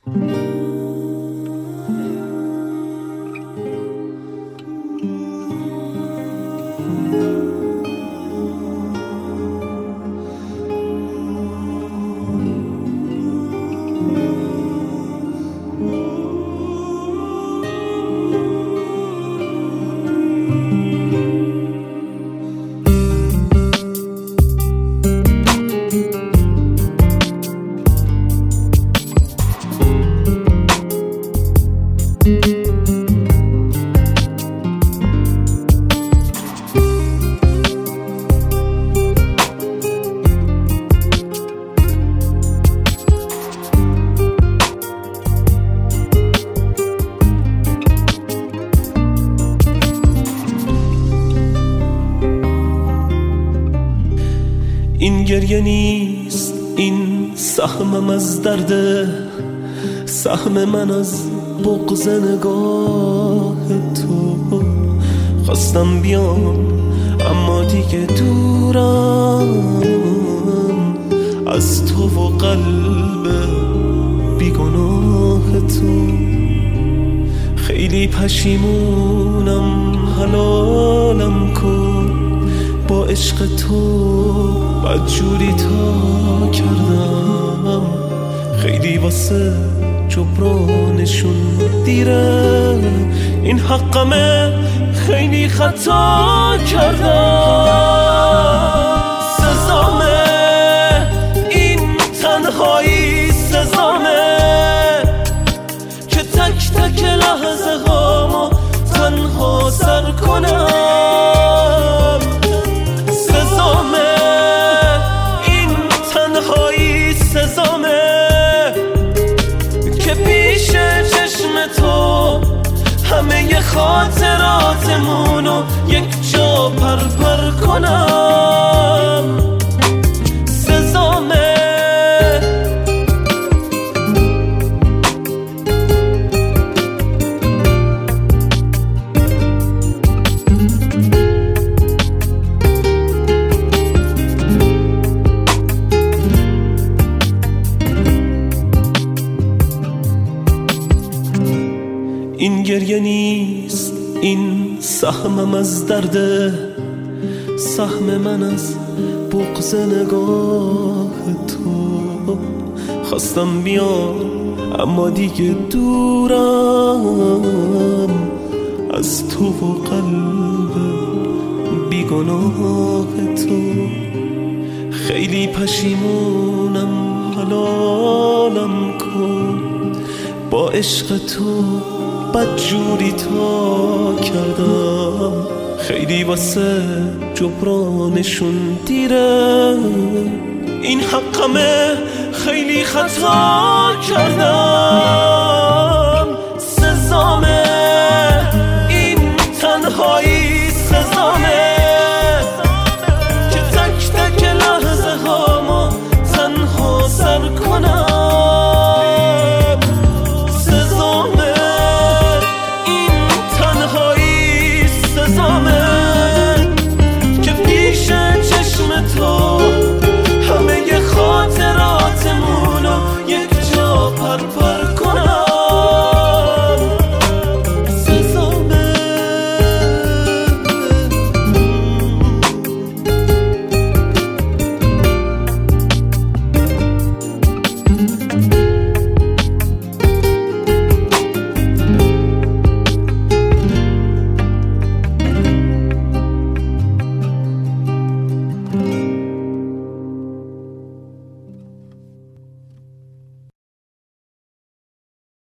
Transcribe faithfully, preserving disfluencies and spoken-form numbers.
این گریه نیست، این سهمم از درده، سهم من از بغض نگاه تو. خواستم بیام اما دیگه دورم از تو و قلب بیگناه تو. خیلی پشیمونم، حلالم کن، با عشق تو بدجوری تا کردم. خیلی واسه جبرانشون دیره، این حقمه، خیلی خطا کردم. سزامه این تنهایی، سزامه که تک تک لحظه هامو تنها سر کنم. سزامه این تنهایی، سزامه که پیش چشم تو همه خاطراتمونو یک جا پرپر کنم. سزامه این گریه نیست، این سهمم از درده، سهم من از بغض نگاه تو. خواستم بیام اما دیگه دورم از تو و قلب بیگناه تو. خیلی پشیمونم، حلالم کن، با عشق تو بدجوری تا کردم. خیلی واسه جبرانشون دیره، این حقمه، خیلی خطا کردم.